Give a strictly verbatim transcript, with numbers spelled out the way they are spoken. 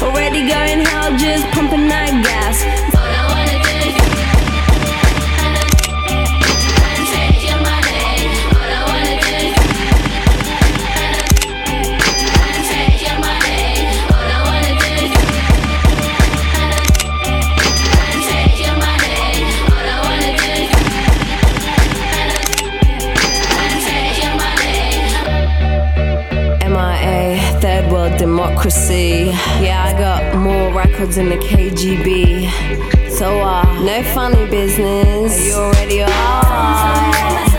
Already going hell, just pumping that gas. All I wanna do is and take your money. All I wanna do is and take your money. All I wanna do is and take your money. All I wanna do is and take your money. M I A, third world democracy. Yeah, I got more records than the K G B. So uh, no funny business. You already are.